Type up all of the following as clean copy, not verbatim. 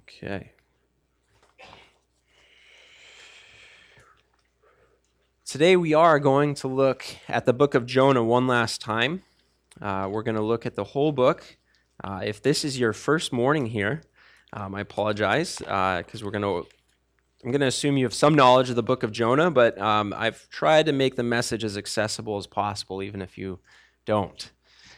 Okay. Today we are going to look at the book of Jonah one last time. We're going to look at the whole book. If this is your first morning here, I apologize because I'm going to assume you have some knowledge of the book of Jonah, but I've tried to make the message as accessible as possible, even if you don't.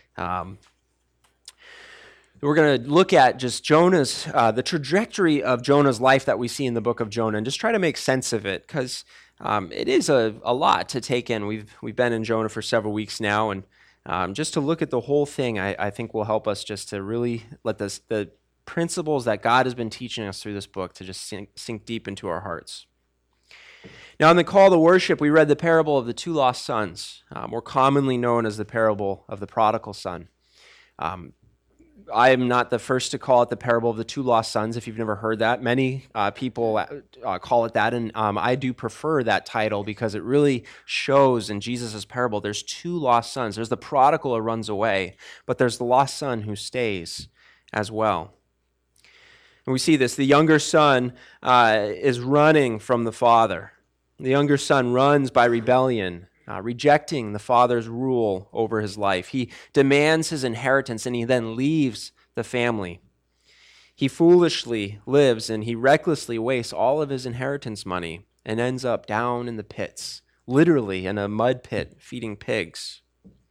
We're going to look at just the trajectory of Jonah's life that we see in the book of Jonah and just try to make sense of it because it is a lot to take in. We've been in Jonah for several weeks now, and just to look at the whole thing, I think will help us just to really let the principles that God has been teaching us through this book to just sink deep into our hearts. Now, in the call to worship, we read the parable of the two lost sons, more commonly known as the parable of the prodigal son. I am not the first to call it the parable of the two lost sons, if you've never heard that. Many people call it that, and I do prefer that title because it really shows in Jesus' parable there's two lost sons. There's the prodigal who runs away, but there's the lost son who stays as well. And we see this. The younger son is running from the father. The younger son runs by rebellion, rejecting the father's rule over his life. He demands his inheritance and he then leaves the family. He foolishly lives and he recklessly wastes all of his inheritance money and ends up down in the pits, literally in a mud pit feeding pigs.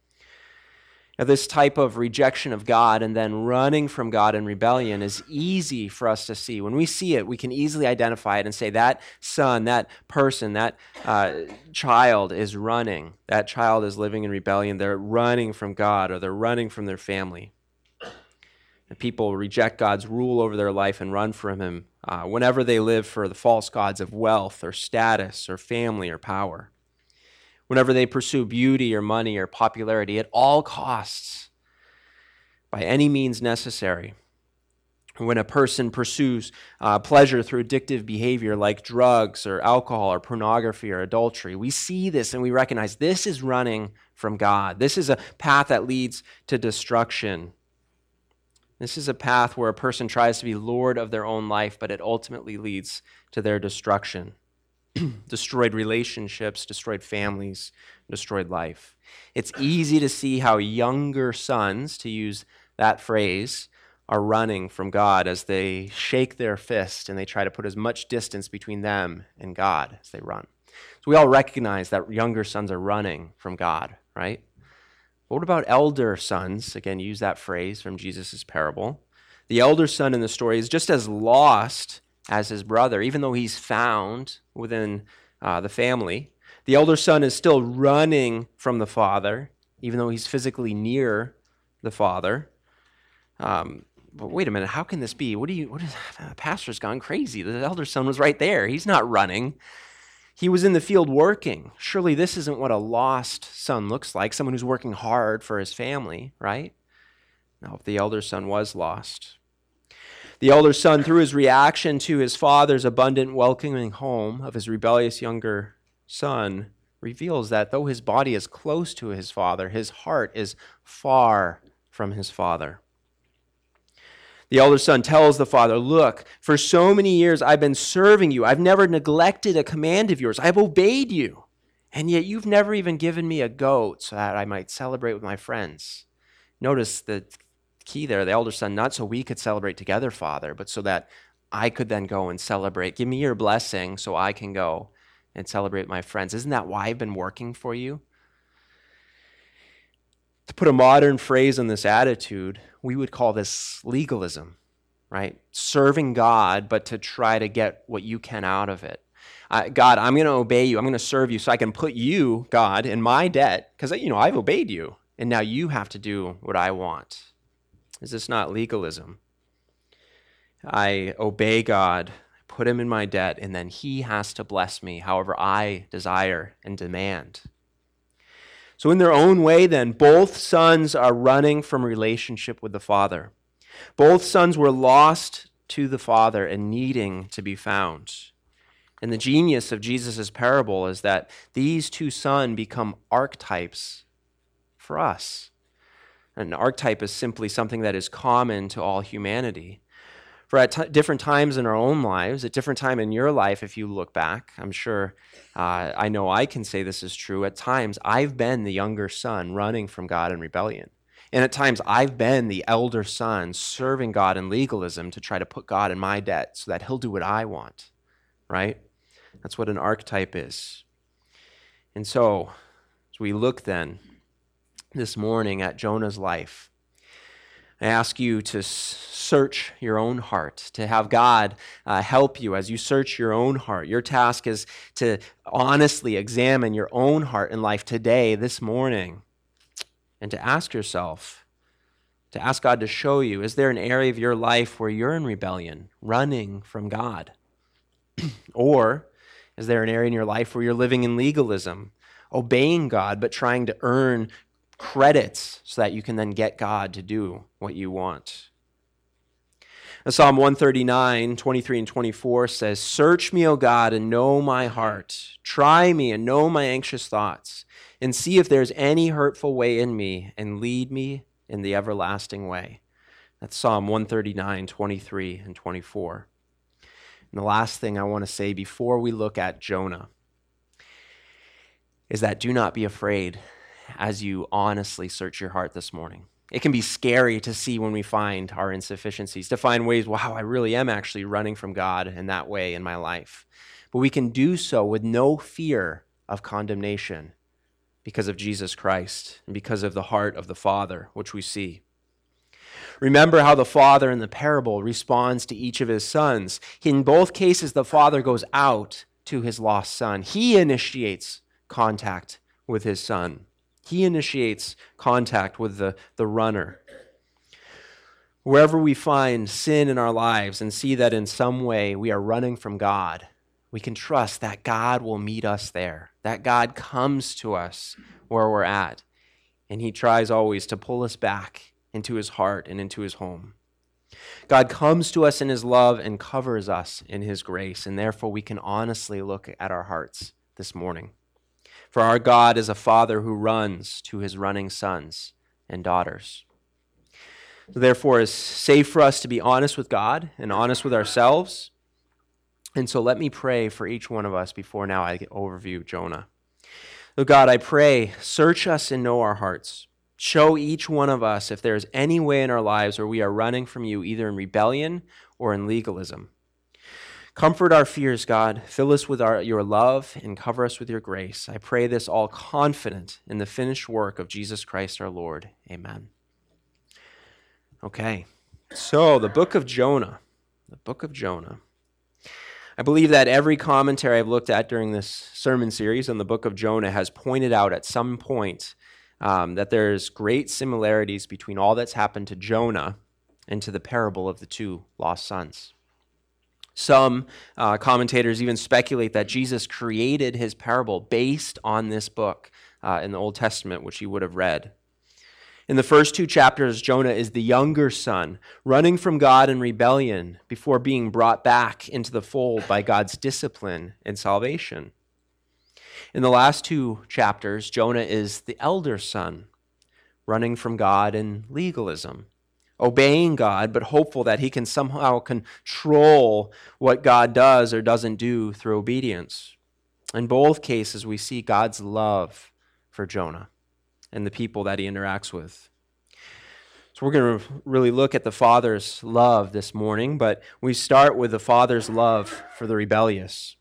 Now, this type of rejection of God and then running from God in rebellion is easy for us to see. When we see it, we can easily identify it and say that son, that person, that child is running. That child is living in rebellion. They're running from God or they're running from their family. And people reject God's rule over their life and run from him whenever they live for the false gods of wealth or status or family or power. Whenever they pursue beauty or money or popularity at all costs, by any means necessary. When a person pursues pleasure through addictive behavior like drugs or alcohol or pornography or adultery, we see this and we recognize this is running from God. This is a path that leads to destruction. This is a path where a person tries to be Lord of their own life, but it ultimately leads to their destruction. Destroyed relationships, destroyed families, destroyed life. It's easy to see how younger sons, to use that phrase, are running from God as they shake their fist and they try to put as much distance between them and God as they run. So we all recognize that younger sons are running from God, right? But what about elder sons? Again, use that phrase from Jesus' parable. The elder son in the story is just as lost as his brother, even though he's found within the family. The elder son is still running from the father, even though he's physically near the father. But wait a minute, how can this be? The pastor's gone crazy. The elder son was right there. He's not running. He was in the field working. Surely this isn't what a lost son looks like, someone who's working hard for his family, right? No, the elder son was lost. The elder son, through his reaction to his father's abundant welcoming home of his rebellious younger son, reveals that though his body is close to his father, his heart is far from his father. The elder son tells the father, "Look, for so many years I've been serving you. I've never neglected a command of yours. I've obeyed you. And yet you've never even given me a goat so that I might celebrate with my friends." Notice the key there, the elder son, not so we could celebrate together, Father, but so that I could then go and celebrate. Give me your blessing so I can go and celebrate with my friends. Isn't that why I've been working for you? To put a modern phrase on this attitude, we would call this legalism, right? Serving God, but to try to get what you can out of it. God, I'm going to obey you. I'm going to serve you so I can put you, God, in my debt because, I've obeyed you, and now you have to do what I want. Is this not legalism? I obey God, put him in my debt, and then he has to bless me however I desire and demand. So in their own way, then, both sons are running from relationship with the Father. Both sons were lost to the Father and needing to be found. And the genius of Jesus' parable is that these two sons become archetypes for us. An archetype is simply something that is common to all humanity. For at different times in our own lives, at different time in your life, if you look back, I'm sure I know I can say this is true. At times, I've been the younger son running from God in rebellion. And at times, I've been the elder son serving God in legalism to try to put God in my debt so that he'll do what I want, right? That's what an archetype is. And so, as we look then this morning at Jonah's life, I ask you to search your own heart, to have God help you as you search your own heart. Your task is to honestly examine your own heart and life today, this morning, and to ask yourself, to ask God to show you, is there an area of your life where you're in rebellion, running from God? Or is there an area in your life where you're living in legalism, obeying God, but trying to earn credits so that you can then get God to do what you want? Psalm 139, 23 and 24 says, "Search me, O God, and know my heart. Try me and know my anxious thoughts, and see if there's any hurtful way in me, and lead me in the everlasting way." That's Psalm 139, 23 and 24. And the last thing I want to say before we look at Jonah is that do not be afraid as you honestly search your heart this morning. It can be scary to see when we find our insufficiencies, to find ways, wow, I really am actually running from God in that way in my life. But we can do so with no fear of condemnation because of Jesus Christ and because of the heart of the Father, which we see. Remember how the father in the parable responds to each of his sons. In both cases, the father goes out to his lost son. He initiates contact with his son. He initiates contact with the runner. Wherever we find sin in our lives and see that in some way we are running from God, we can trust that God will meet us there, that God comes to us where we're at, and he tries always to pull us back into his heart and into his home. God comes to us in his love and covers us in his grace, and therefore we can honestly look at our hearts this morning. For our God is a father who runs to his running sons and daughters. Therefore, it's safe for us to be honest with God and honest with ourselves. And so let me pray for each one of us before now I overview Jonah. So God, I pray, search us and know our hearts. Show each one of us if there's any way in our lives where we are running from you, either in rebellion or in legalism. Comfort our fears, God. Fill us with your love and cover us with your grace. I pray this all confident in the finished work of Jesus Christ our Lord. Amen. Okay, so the book of Jonah. The book of Jonah. I believe that every commentary I've looked at during this sermon series on the book of Jonah has pointed out at some point that there's great similarities between all that's happened to Jonah and to the parable of the two lost sons. Some commentators even speculate that Jesus created his parable based on this book in the Old Testament, which he would have read. In the first two chapters, Jonah is the younger son, running from God in rebellion before being brought back into the fold by God's discipline and salvation. In the last two chapters, Jonah is the elder son, running from God in legalism, obeying God, but hopeful that he can somehow control what God does or doesn't do through obedience. In both cases, we see God's love for Jonah and the people that he interacts with. So we're going to really look at the Father's love this morning, but we start with the Father's love for the rebellious.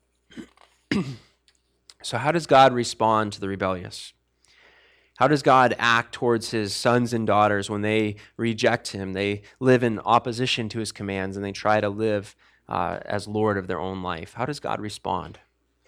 So how does God respond to the rebellious? How does God act towards his sons and daughters when they reject him? They live in opposition to his commands and they try to live as Lord of their own life. How does God respond?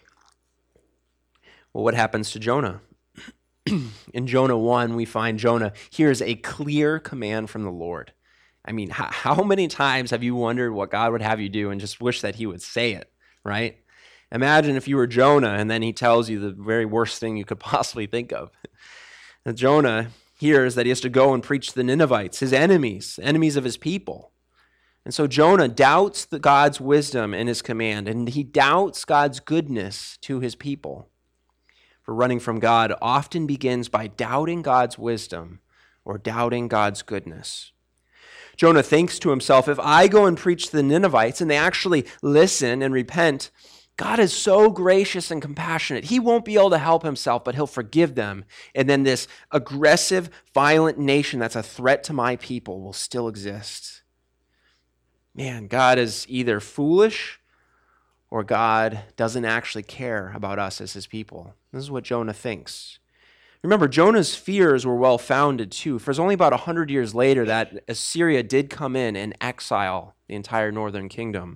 Well, what happens to Jonah? In Jonah 1, we find Jonah hears a clear command from the Lord. I mean, how many times have you wondered what God would have you do and just wish that he would say it, right? Imagine if you were Jonah and then he tells you the very worst thing you could possibly think of. And Jonah hears that he has to go and preach to the Ninevites, his enemies of his people. And so Jonah doubts God's wisdom and his command, and he doubts God's goodness to his people. For running from God often begins by doubting God's wisdom or doubting God's goodness. Jonah thinks to himself, if I go and preach to the Ninevites and they actually listen and repent, God is so gracious and compassionate. He won't be able to help himself, but he'll forgive them. And then this aggressive, violent nation that's a threat to my people will still exist. Man, God is either foolish or God doesn't actually care about us as his people. This is what Jonah thinks. Remember, Jonah's fears were well-founded too. For it's only about 100 years later that Assyria did come in and exile the entire northern kingdom,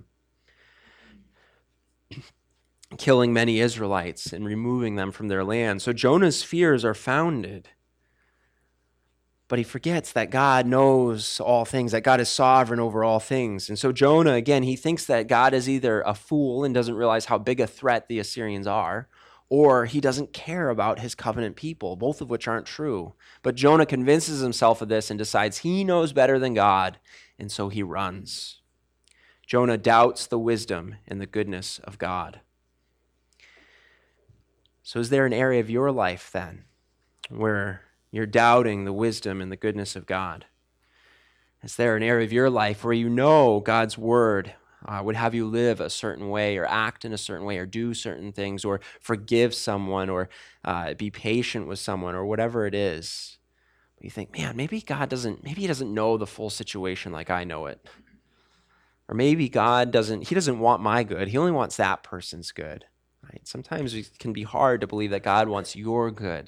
killing many Israelites and removing them from their land. So Jonah's fears are founded. But he forgets that God knows all things, that God is sovereign over all things. And so Jonah, again, he thinks that God is either a fool and doesn't realize how big a threat the Assyrians are, or he doesn't care about his covenant people, both of which aren't true. But Jonah convinces himself of this and decides he knows better than God, and so he runs. Jonah doubts the wisdom and the goodness of God. So is there an area of your life then where you're doubting the wisdom and the goodness of God? Is there an area of your life where you know God's word would have you live a certain way or act in a certain way or do certain things or forgive someone or be patient with someone or whatever it is? But you think, man, maybe he doesn't know the full situation like I know it. Or maybe God doesn't want my good. He only wants that person's good. Right? Sometimes it can be hard to believe that God wants your good.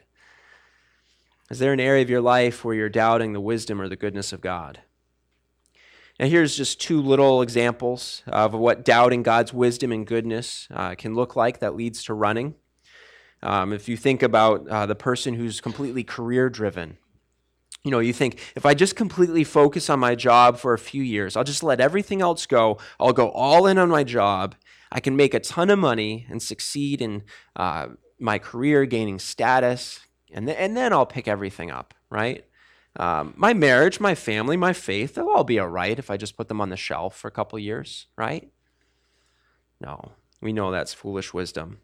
Is there an area of your life where you're doubting the wisdom or the goodness of God? Now here's just two little examples of what doubting God's wisdom and goodness can look like that leads to running. If you think about the person who's completely career-driven, you think, if I just completely focus on my job for a few years, I'll just let everything else go, I'll go all in on my job, I can make a ton of money and succeed in my career, gaining status, and then I'll pick everything up, right? My marriage, my family, my faith, they'll all be all right if I just put them on the shelf for a couple years, right? No, we know that's foolish wisdom.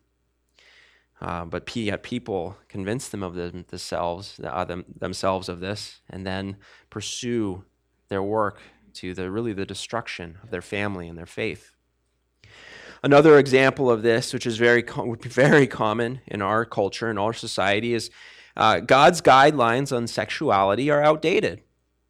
But yet people convince them of themselves of this and then pursue their work to the destruction of their family and their faith. Another example of this, which is very common in our culture and our society, is God's guidelines on sexuality are outdated.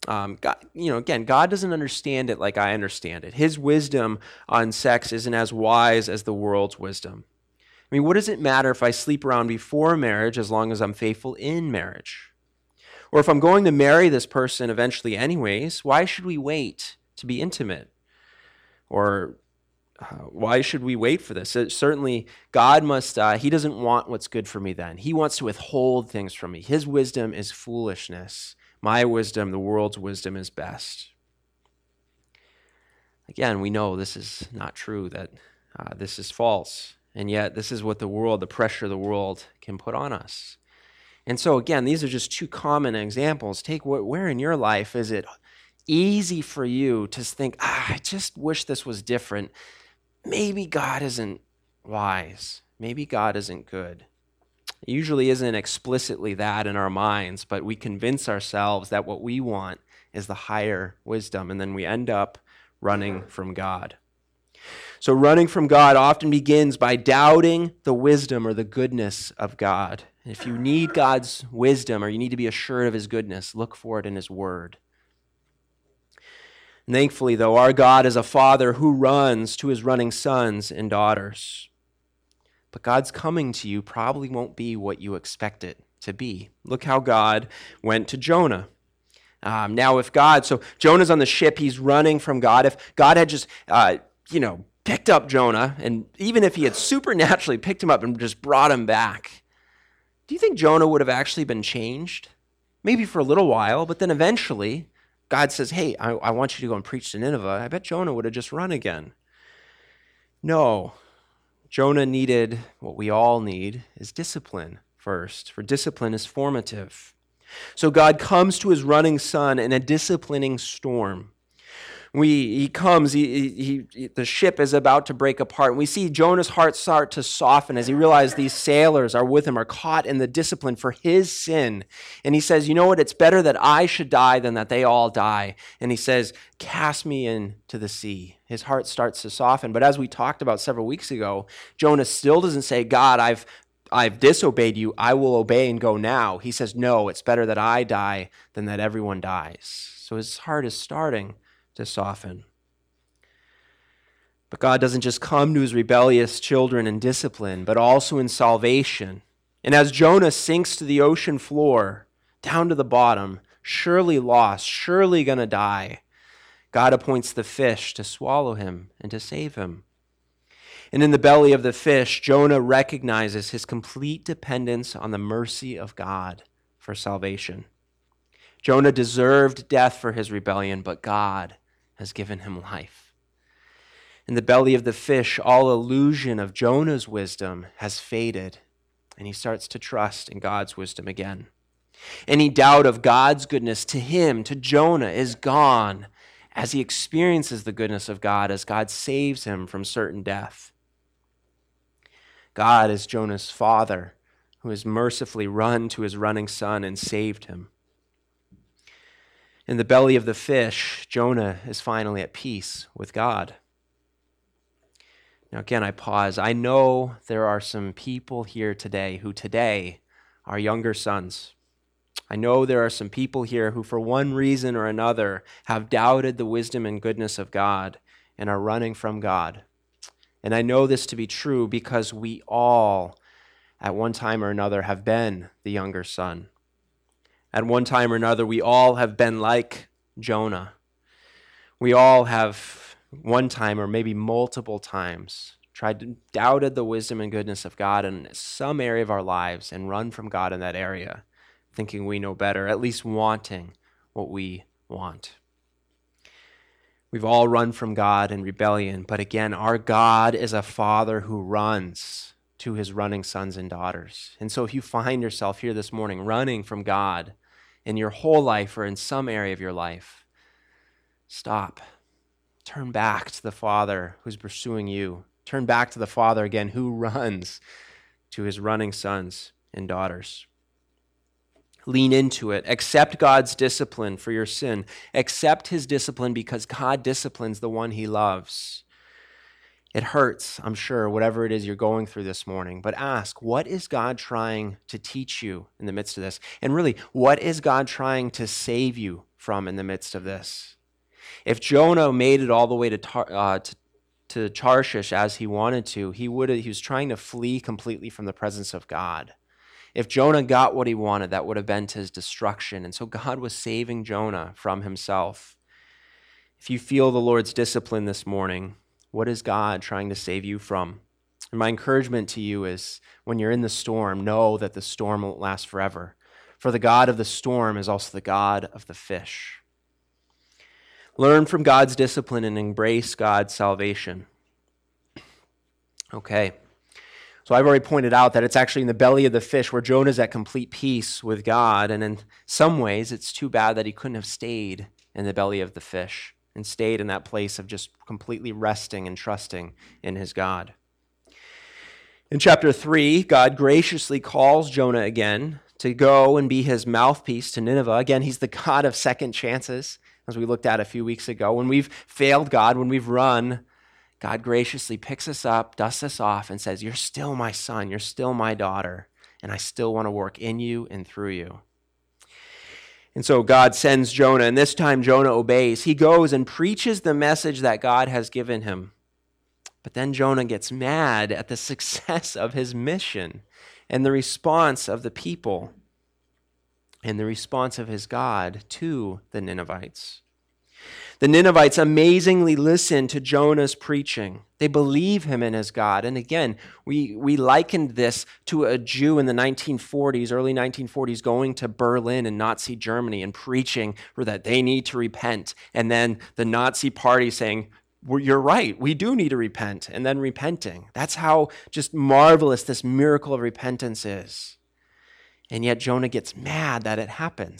God doesn't understand it like I understand it. His wisdom on sex isn't as wise as the world's wisdom. I mean, what does it matter if I sleep around before marriage as long as I'm faithful in marriage? Or if I'm going to marry this person eventually anyways, why should we wait to be intimate? Or why should we wait for this? Certainly, God he doesn't want what's good for me then. He wants to withhold things from me. His wisdom is foolishness. My wisdom, the world's wisdom, is best. Again, we know this is not true, that this is false. And yet, this is what the pressure of the world can put on us. And so, again, these are just two common examples. Where in your life is it easy for you to think, I just wish this was different. Maybe God isn't wise. Maybe God isn't good. It usually isn't explicitly that in our minds, but we convince ourselves that what we want is the higher wisdom, and then we end up running from God. So running from God often begins by doubting the wisdom or the goodness of God. If you need God's wisdom or you need to be assured of his goodness, look for it in his word. And thankfully, though, our God is a father who runs to his running sons and daughters. But God's coming to you probably won't be what you expect it to be. Look how God went to Jonah. So Jonah's on the ship, he's running from God. If God had just, picked up Jonah, and even if he had supernaturally picked him up and just brought him back, do you think Jonah would have actually been changed? Maybe for a little while, but then eventually God says, hey, I want you to go and preach to Nineveh. I bet Jonah would have just run again. No, Jonah needed what we all need, is discipline first, for discipline is formative. So God comes to his running son in a disciplining storm. He comes, the ship is about to break apart. And we see Jonah's heart start to soften as he realizes these sailors are with him, are caught in the discipline for his sin. And he says, you know what, it's better that I should die than that they all die. And he says, cast me into the sea. His heart starts to soften. But as we talked about several weeks ago, Jonah still doesn't say, God, I've disobeyed you. I will obey and go now. He says, no, it's better that I die than that everyone dies. So his heart is starting to soften. But God doesn't just come to his rebellious children in discipline, but also in salvation. And as Jonah sinks to the ocean floor, down to the bottom, surely lost, surely going to die, God appoints the fish to swallow him and to save him. And in the belly of the fish, Jonah recognizes his complete dependence on the mercy of God for salvation. Jonah deserved death for his rebellion, but God has given him life. In the belly of the fish, all illusion of Jonah's wisdom has faded, and he starts to trust in God's wisdom again. Any doubt of God's goodness to him, to Jonah, is gone as he experiences the goodness of God, as God saves him from certain death. God is Jonah's father, who has mercifully run to his running son and saved him. In the belly of the fish, Jonah is finally at peace with God. Now again, I pause. I know there are some people here today who today are younger sons. I know there are some people here who for one reason or another have doubted the wisdom and goodness of God and are running from God. And I know this to be true because we all, at one time or another, have been the younger son. At one time or another, we all have been like Jonah. We all have one time or maybe multiple times doubted the wisdom and goodness of God in some area of our lives and run from God in that area, thinking we know better, at least wanting what we want. We've all run from God in rebellion, but again, our God is a father who runs to his running sons and daughters. And so if you find yourself here this morning running from God in your whole life or in some area of your life, stop. Turn back to the Father who's pursuing you. Turn back to the Father again who runs to his running sons and daughters. Lean into it. Accept God's discipline for your sin. Accept his discipline because God disciplines the one he loves. It hurts, I'm sure, whatever it is you're going through this morning. But ask, what is God trying to teach you in the midst of this? And really, what is God trying to save you from in the midst of this? If Jonah made it all the way to Tarshish as he wanted to, he was trying to flee completely from the presence of God. If Jonah got what he wanted, that would have been to his destruction. And so God was saving Jonah from himself. If you feel the Lord's discipline this morning, what is God trying to save you from? And my encouragement to you is when you're in the storm, know that the storm won't last forever. For the God of the storm is also the God of the fish. Learn from God's discipline and embrace God's salvation. Okay. So I've already pointed out that it's actually in the belly of the fish where Jonah's at complete peace with God. And in some ways, it's too bad that he couldn't have stayed in the belly of the fish and stayed in that place of just completely resting and trusting in his God. In chapter 3, God graciously calls Jonah again to go and be his mouthpiece to Nineveh. Again, he's the God of second chances, as we looked at a few weeks ago. When we've failed God, when we've run, God graciously picks us up, dusts us off, and says, you're still my son, you're still my daughter, and I still want to work in you and through you. And so God sends Jonah, and this time Jonah obeys. He goes and preaches the message that God has given him. But then Jonah gets mad at the success of his mission and the response of the people and the response of his God to the Ninevites. The Ninevites amazingly listen to Jonah's preaching. They believe him in his God. And again, we likened this to a Jew in the 1940s, early 1940s, going to Berlin and Nazi Germany and preaching that they need to repent. And then the Nazi party saying, well, you're right, we do need to repent, and then repenting. That's how just marvelous this miracle of repentance is. And yet Jonah gets mad that it happens.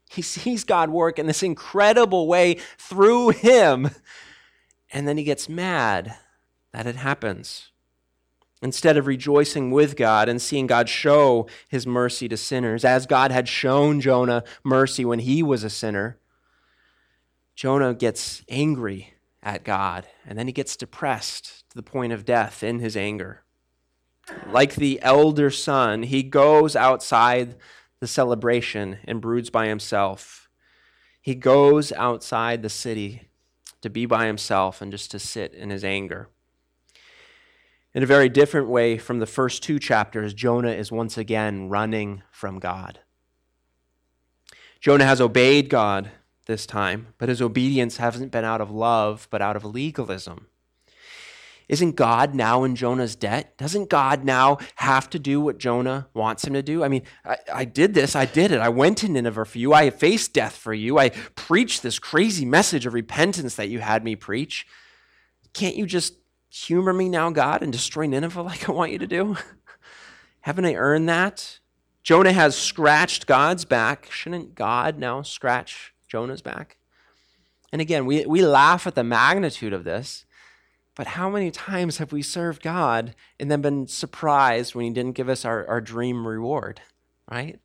He sees God work in this incredible way through him, and then he gets mad that it happens. Instead of rejoicing with God and seeing God show his mercy to sinners, as God had shown Jonah mercy when he was a sinner, Jonah gets angry at God, and then he gets depressed to the point of death in his anger. Like the elder son, he goes outside the celebration and broods by himself. He goes outside the city to be by himself and just to sit in his anger. In a very different way from the first two chapters, Jonah is once again running from God. Jonah has obeyed God this time, but his obedience hasn't been out of love, but out of legalism. Isn't God now in Jonah's debt? Doesn't God now have to do what Jonah wants him to do? I mean, I did this, I did it. I went to Nineveh for you. I faced death for you. I preached this crazy message of repentance that you had me preach. Can't you just humor me now, God, and destroy Nineveh like I want you to do? Haven't I earned that? Jonah has scratched God's back. Shouldn't God now scratch Jonah's back? And again, we laugh at the magnitude of this, but how many times have we served God and then been surprised when he didn't give us our dream reward, right?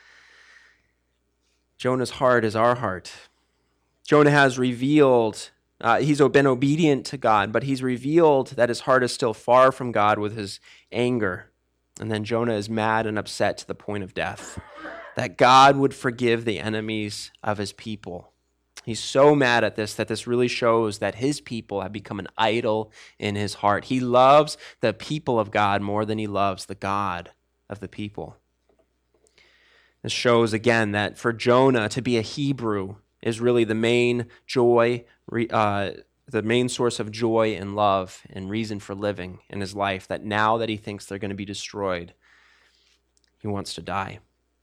Jonah's heart is our heart. Jonah has revealed he's been obedient to God, but he's revealed that his heart is still far from God with his anger. And then Jonah is mad and upset to the point of death, that God would forgive the enemies of his people. He's so mad at this that this really shows that his people have become an idol in his heart. He loves the people of God more than he loves the God of the people. This shows again that for Jonah to be a Hebrew is really the main joy, the main source of joy and love and reason for living in his life, that now that he thinks they're going to be destroyed, he wants to die.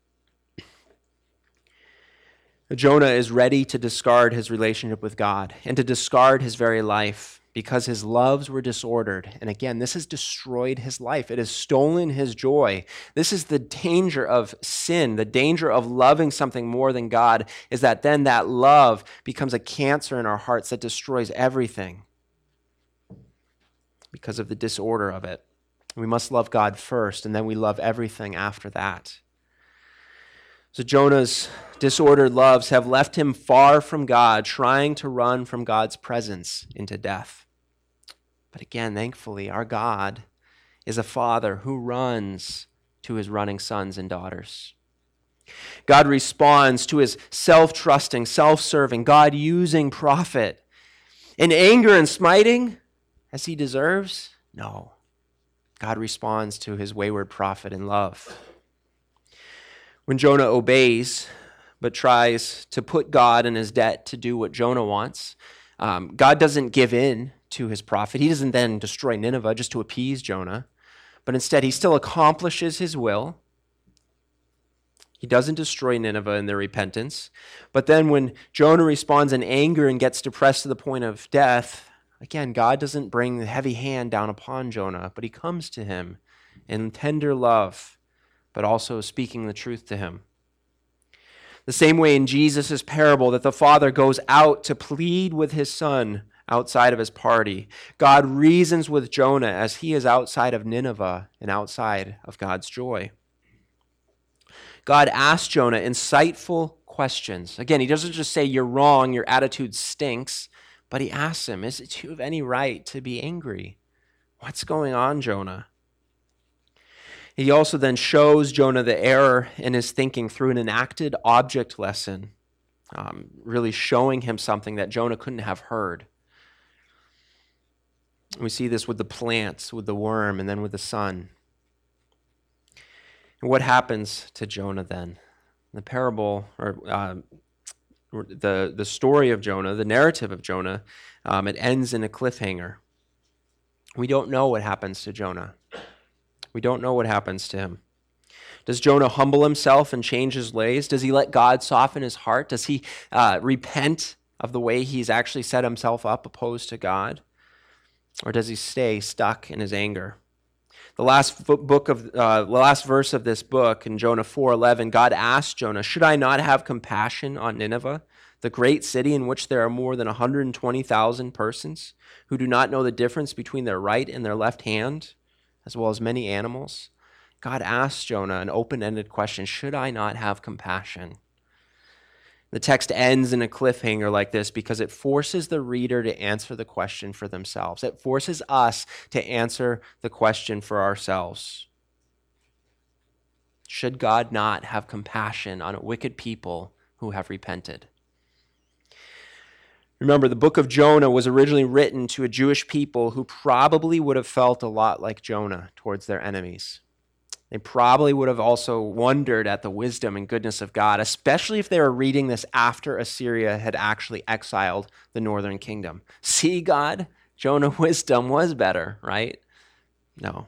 Jonah is ready to discard his relationship with God and to discard his very life because his loves were disordered. And again, this has destroyed his life. It has stolen his joy. This is the danger of sin. The danger of loving something more than God is that then that love becomes a cancer in our hearts that destroys everything because of the disorder of it. We must love God first, and then we love everything after that. So Jonah's disordered loves have left him far from God, trying to run from God's presence into death. But again, thankfully, our God is a father who runs to his running sons and daughters. God responds to his self-trusting, self-serving, God-using prophet. In anger and smiting, as he deserves? No. God responds to his wayward prophet in love. When Jonah obeys, but tries to put God in his debt to do what Jonah wants, God doesn't give in to his prophet. He doesn't then destroy Nineveh just to appease Jonah, but instead he still accomplishes his will. He doesn't destroy Nineveh in their repentance. But then when Jonah responds in anger and gets depressed to the point of death, again, God doesn't bring the heavy hand down upon Jonah, but he comes to him in tender love, but also speaking the truth to him. The same way in Jesus' parable that the father goes out to plead with his son outside of his party, God reasons with Jonah as he is outside of Nineveh and outside of God's joy. God asks Jonah insightful questions. Again, he doesn't just say, "You're wrong, your attitude stinks," but he asks him, "Is it you have any right to be angry? What's going on, Jonah?" He also then shows Jonah the error in his thinking through an enacted object lesson, really showing him something that Jonah couldn't have heard. We see this with the plants, with the worm, and then with the sun. And what happens to Jonah then? The parable, or the story of Jonah, the narrative of Jonah, it ends in a cliffhanger. We don't know what happens to Jonah. We don't know what happens to him. Does Jonah humble himself and change his ways? Does he let God soften his heart? Does he repent of the way he's actually set himself up opposed to God? Or does he stay stuck in his anger? The last verse of this book in Jonah 4:11, God asked Jonah, "Should I not have compassion on Nineveh, the great city in which there are more than 120,000 persons who do not know the difference between their right and their left hand, as well as many animals?" God asked Jonah an open-ended question, should I not have compassion? The text ends in a cliffhanger like this because it forces the reader to answer the question for themselves. It forces us to answer the question for ourselves. Should God not have compassion on a wicked people who have repented? Remember, the book of Jonah was originally written to a Jewish people who probably would have felt a lot like Jonah towards their enemies. They probably would have also wondered at the wisdom and goodness of God, especially if they were reading this after Assyria had actually exiled the northern kingdom. See, God, Jonah's wisdom was better, right? No.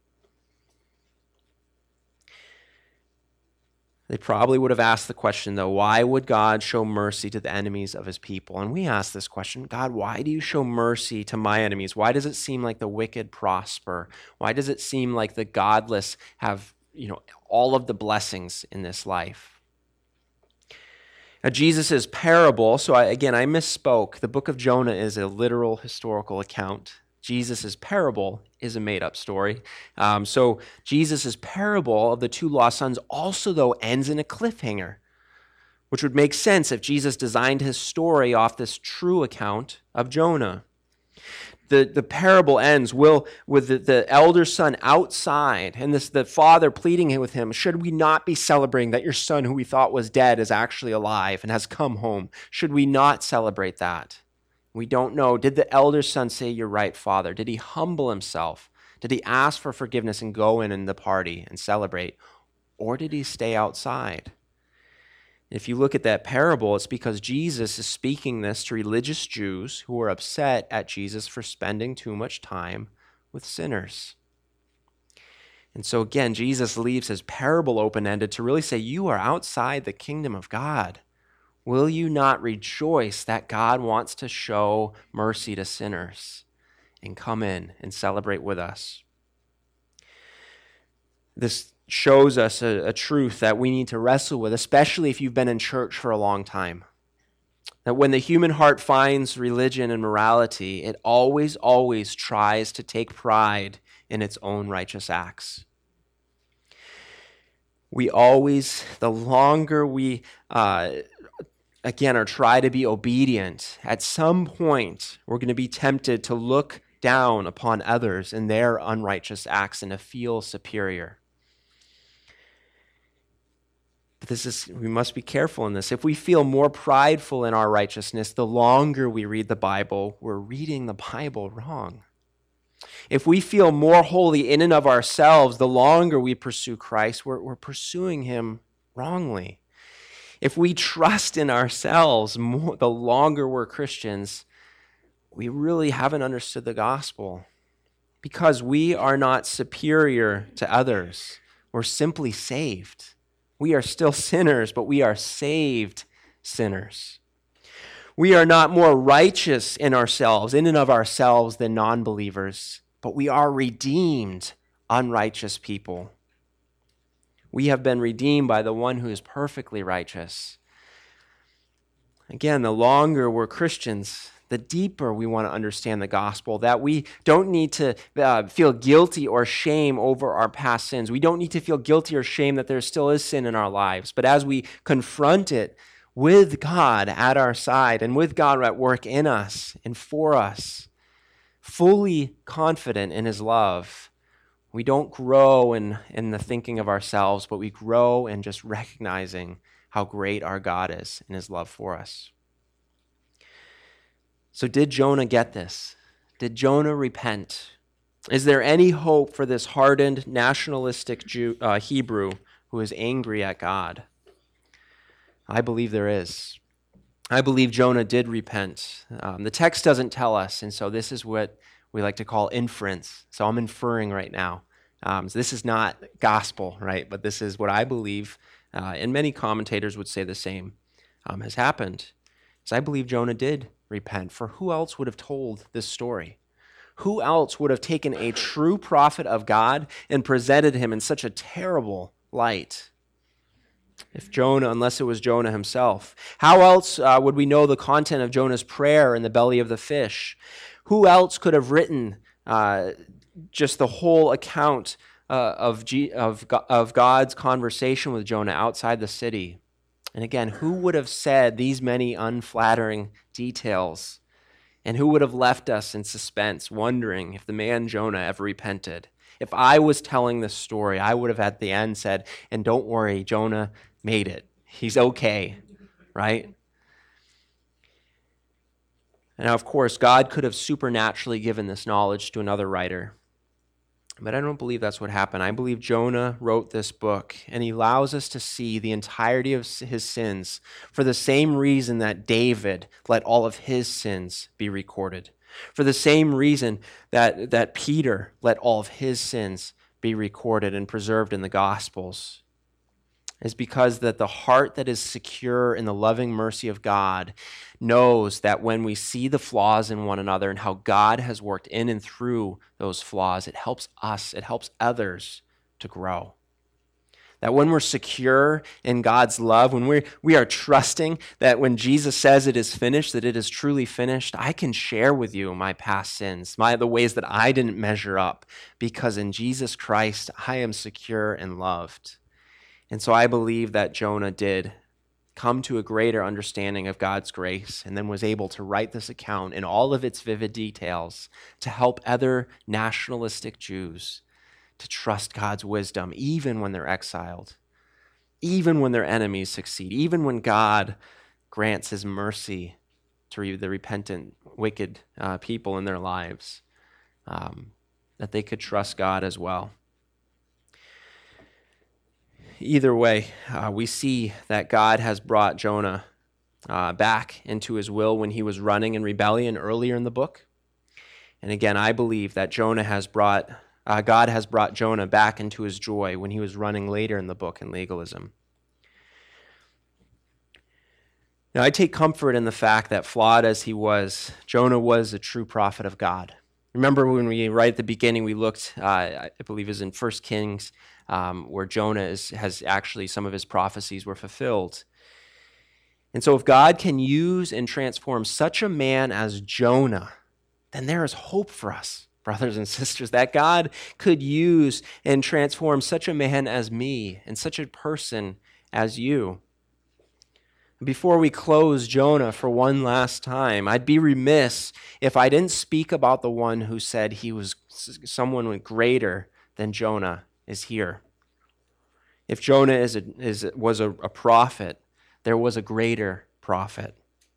They probably would have asked the question, though, why would God show mercy to the enemies of his people? And we ask this question, God, why do you show mercy to my enemies? Why does it seem like the wicked prosper? Why does it seem like the godless have, all of the blessings in this life? Now, Jesus' parable, so I misspoke. The book of Jonah is a literal historical account. Jesus' parable is a made-up story. So Jesus' parable of the two lost sons also, though, ends in a cliffhanger, which would make sense if Jesus designed his story off this true account of Jonah. The parable ends with the elder son outside, and the father pleading with him, should we not be celebrating that your son who we thought was dead is actually alive and has come home? Should we not celebrate that? We don't know. Did the elder son say, you're right, Father? Did he humble himself? Did he ask for forgiveness and go in the party and celebrate? Or did he stay outside? If you look at that parable, it's because Jesus is speaking this to religious Jews who are upset at Jesus for spending too much time with sinners. And so again, Jesus leaves his parable open-ended to really say, you are outside the kingdom of God. Will you not rejoice that God wants to show mercy to sinners and come in and celebrate with us? This shows us a truth that we need to wrestle with, especially if you've been in church for a long time. That when the human heart finds religion and morality, it always, always tries to take pride in its own righteous acts. We always, the longer we or try to be obedient, at some point we're going to be tempted to look down upon others in their unrighteous acts and to feel superior. But we must be careful in this. If we feel more prideful in our righteousness, the longer we read the Bible, we're reading the Bible wrong. If we feel more holy in and of ourselves, the longer we pursue Christ, we're pursuing him wrongly. If we trust in ourselves more, the longer we're Christians, we really haven't understood the gospel. Because we are not superior to others. We're simply saved. We are still sinners, but we are saved sinners. We are not more righteous in ourselves, in and of ourselves, than non-believers, but we are redeemed, unrighteous people. We have been redeemed by the one who is perfectly righteous. Again, the longer we're Christians, the deeper we want to understand the gospel, that we don't need to feel guilty or shame over our past sins. We don't need to feel guilty or shame that there still is sin in our lives. But as we confront it with God at our side and with God at work in us and for us, fully confident in his love, we don't grow in the thinking of ourselves, but we grow in just recognizing how great our God is in his love for us. So did Jonah get this? Did Jonah repent? Is there any hope for this hardened, nationalistic Hebrew who is angry at God? I believe there is. I believe Jonah did repent. The text doesn't tell us, and so this is what we like to call inference. So I'm inferring right now. So this is not gospel, right? But this is what I believe, and many commentators would say the same, has happened. So I believe Jonah did repent. For who else would have told this story? Who else would have taken a true prophet of God and presented him in such a terrible light? Unless it was Jonah himself. How else would we know the content of Jonah's prayer in the belly of the fish? Who else could have written just the whole account of God's conversation with Jonah outside the city? And again, who would have said these many unflattering details? And who would have left us in suspense, wondering if the man Jonah ever repented? If I was telling this story, I would have at the end said, and don't worry, Jonah made it. He's okay, right? And now, of course, God could have supernaturally given this knowledge to another writer. But I don't believe that's what happened. I believe Jonah wrote this book, and he allows us to see the entirety of his sins for the same reason that David let all of his sins be recorded, for the same reason that Peter let all of his sins be recorded and preserved in the Gospels, is because that the heart that is secure in the loving mercy of God knows that when we see the flaws in one another and how God has worked in and through those flaws, it helps us, it helps others to grow. That when we're secure in God's love, when we are trusting that when Jesus says it is finished, that it is truly finished, I can share with you my past sins, the ways that I didn't measure up, because in Jesus Christ, I am secure and loved. And so I believe that Jonah did come to a greater understanding of God's grace and then was able to write this account in all of its vivid details to help other nationalistic Jews to trust God's wisdom even when they're exiled, even when their enemies succeed, even when God grants his mercy to the repentant, wicked people in their lives, that they could trust God as well. Either way, we see that God has brought Jonah back into his will when he was running in rebellion earlier in the book. And again, I believe that God has brought Jonah back into his joy when he was running later in the book in legalism. Now, I take comfort in the fact that flawed as he was, Jonah was a true prophet of God. Remember when right at the beginning, we looked, I believe it was in 1 Kings, where Jonah has actually, some of his prophecies were fulfilled. And so if God can use and transform such a man as Jonah, then there is hope for us, brothers and sisters, that God could use and transform such a man as me and such a person as you. Before we close Jonah for one last time, I'd be remiss if I didn't speak about the one who said he was someone greater than Jonah is here. If Jonah was a prophet, there was a greater prophet.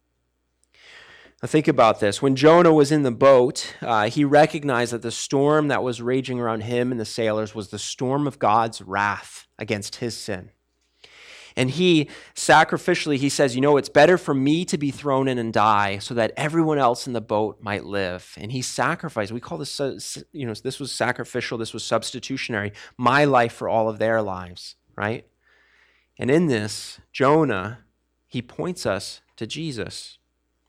Now think about this. When Jonah was in the boat, he recognized that the storm that was raging around him and the sailors was the storm of God's wrath against his sin. And he sacrificially, he says, it's better for me to be thrown in and die so that everyone else in the boat might live. And he sacrificed. We call this, this was sacrificial, this was substitutionary, my life for all of their lives, right? And in this, Jonah, he points us to Jesus.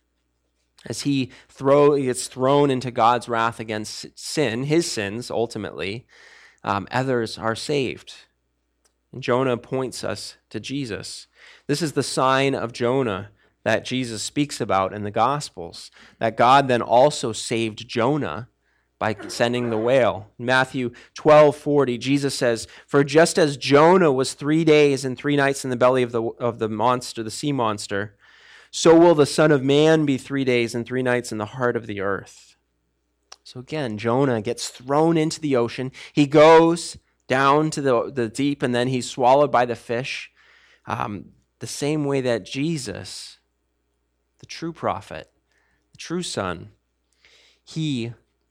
As he gets thrown into God's wrath against sin, his sins ultimately, others are saved. And Jonah points us to Jesus. This is the sign of Jonah that Jesus speaks about in the Gospels, that God then also saved Jonah by sending the whale. In Matthew 12:40, Jesus says, "For just as Jonah was 3 days and 3 nights in the belly of the monster, the sea monster, so will the Son of Man be 3 days and 3 nights in the heart of the earth." So again, Jonah gets thrown into the ocean. He goes down to the deep, and then he's swallowed by the fish. The same way that Jesus, the true prophet, the true Son, he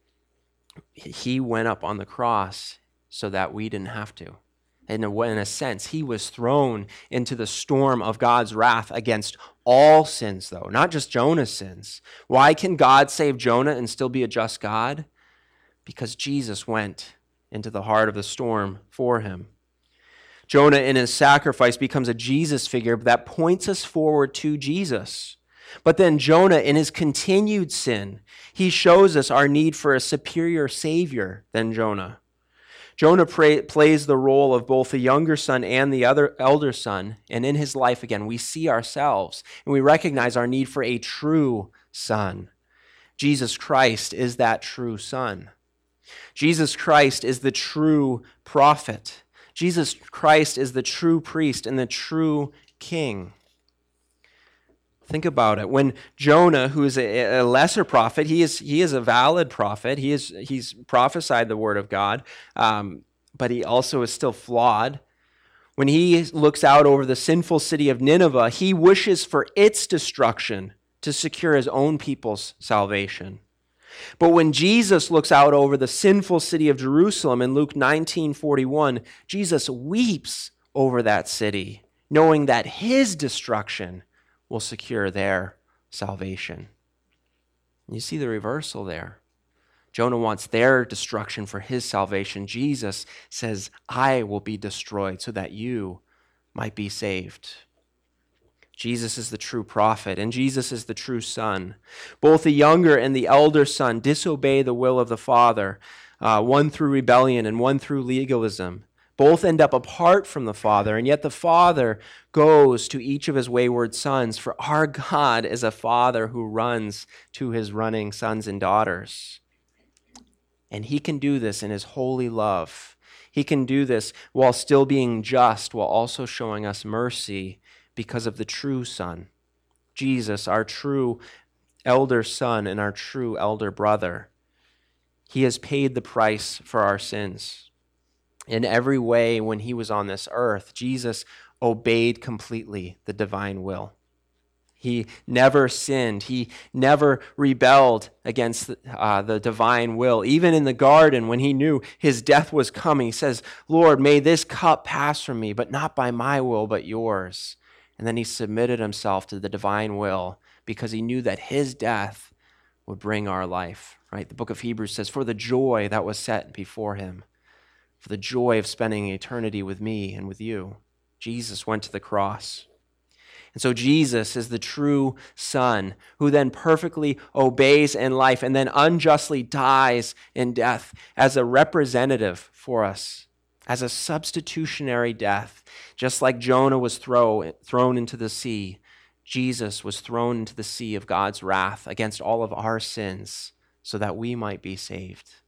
went up on the cross so that we didn't have to. In a sense, he was thrown into the storm of God's wrath against all sins, though, not just Jonah's sins. Why can God save Jonah and still be a just God? Because Jesus went into the heart of the storm for him. Jonah in his sacrifice becomes a Jesus figure that points us forward to Jesus. But then Jonah, in his continued sin, he shows us our need for a superior Savior than Jonah. Jonah plays the role of both the younger son and the elder son, and in his life, again, we see ourselves, and we recognize our need for a true son. Jesus Christ is that true son. Jesus Christ is the true prophet. Jesus Christ is the true priest and the true king. Think about it. When Jonah, who is a lesser prophet, he is a valid prophet. He's prophesied the word of God, but he also is still flawed. When he looks out over the sinful city of Nineveh, he wishes for its destruction to secure his own people's salvation. But when Jesus looks out over the sinful city of Jerusalem in Luke 19:41, Jesus weeps over that city, knowing that his destruction will secure their salvation. You see the reversal there. Jonah wants their destruction for his salvation. Jesus says, I will be destroyed so that you might be saved. Jesus is the true prophet, and Jesus is the true son. Both the younger and the elder son disobey the will of the Father, one through rebellion and one through legalism. Both end up apart from the Father, and yet the Father goes to each of his wayward sons, for our God is a Father who runs to his running sons and daughters. And he can do this in his holy love. He can do this while still being just, while also showing us mercy because of the true Son, Jesus, our true elder son and our true elder brother. He has paid the price for our sins. In every way, when he was on this earth, Jesus obeyed completely the divine will. He never sinned. He never rebelled against the divine will. Even in the garden, when he knew his death was coming, he says, Lord, may this cup pass from me, but not by my will, but yours. And then he submitted himself to the divine will because he knew that his death would bring our life. Right? The book of Hebrews says, for the joy that was set before him, for the joy of spending eternity with me and with you, Jesus went to the cross. And so Jesus is the true Son who then perfectly obeys in life and then unjustly dies in death as a representative for us, as a substitutionary death. Just like Jonah was thrown into the sea, Jesus was thrown into the sea of God's wrath against all of our sins so that we might be saved.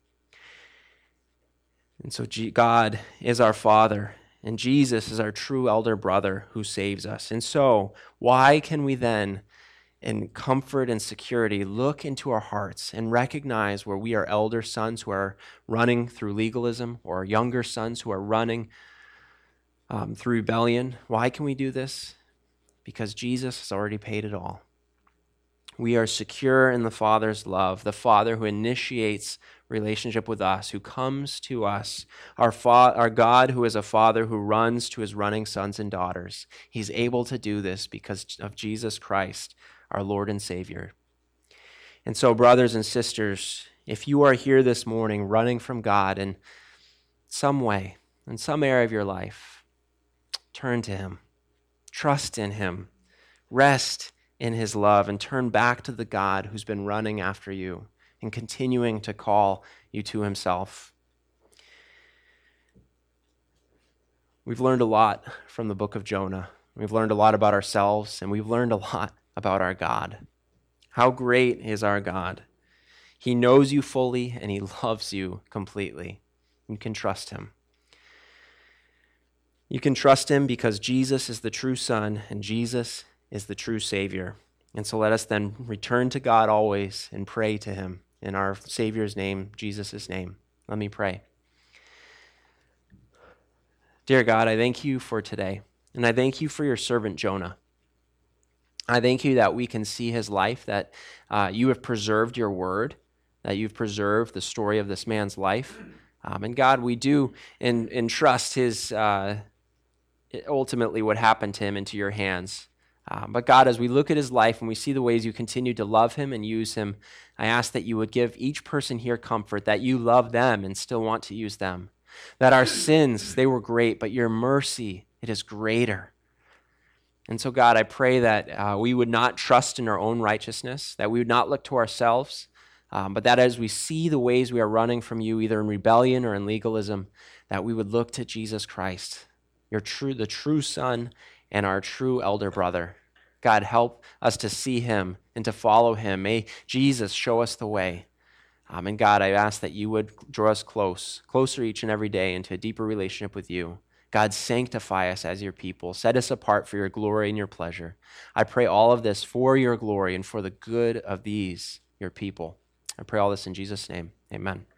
And so God is our Father, and Jesus is our true elder brother who saves us. And so, why can we then, in comfort and security, look into our hearts and recognize where we are elder sons who are running through legalism or younger sons who are running through rebellion? Why can we do this? Because Jesus has already paid it all. We are secure in the Father's love, the Father who initiates relationship with us, who comes to us, our God who is a Father who runs to his running sons and daughters. He's able to do this because of Jesus Christ, our Lord and Savior. And so, brothers and sisters, if you are here this morning running from God in some way, in some area of your life, turn to him, trust in him, rest in his love, and turn back to the God who's been running after you and continuing to call you to himself. We've learned a lot from the book of Jonah. We've learned a lot about ourselves, and we've learned a lot about our God. How great is our God? He knows you fully, and he loves you completely. You can trust him. You can trust him because Jesus is the true Son, and Jesus is the true Savior. And so let us then return to God always and pray to him in our Savior's name, Jesus' name. Let me pray. Dear God, I thank you for today, and I thank you for your servant Jonah. I thank you that we can see his life, that you have preserved your word, that you've preserved the story of this man's life. And God, we do entrust his ultimately what happened to him into your hands. But God, as we look at his life and we see the ways you continue to love him and use him, I ask that you would give each person here comfort, that you love them and still want to use them. That our sins, they were great, but your mercy, it is greater. And so, God, I pray that we would not trust in our own righteousness, that we would not look to ourselves, but that as we see the ways we are running from you, either in rebellion or in legalism, that we would look to Jesus Christ, the true Son and our true elder brother. God, help us to see him and to follow him. May Jesus show us the way. And God, I ask that you would draw us closer each and every day into a deeper relationship with you. God, sanctify us as your people. Set us apart for your glory and your pleasure. I pray all of this for your glory and for the good of these, your people. I pray all this in Jesus' name. Amen.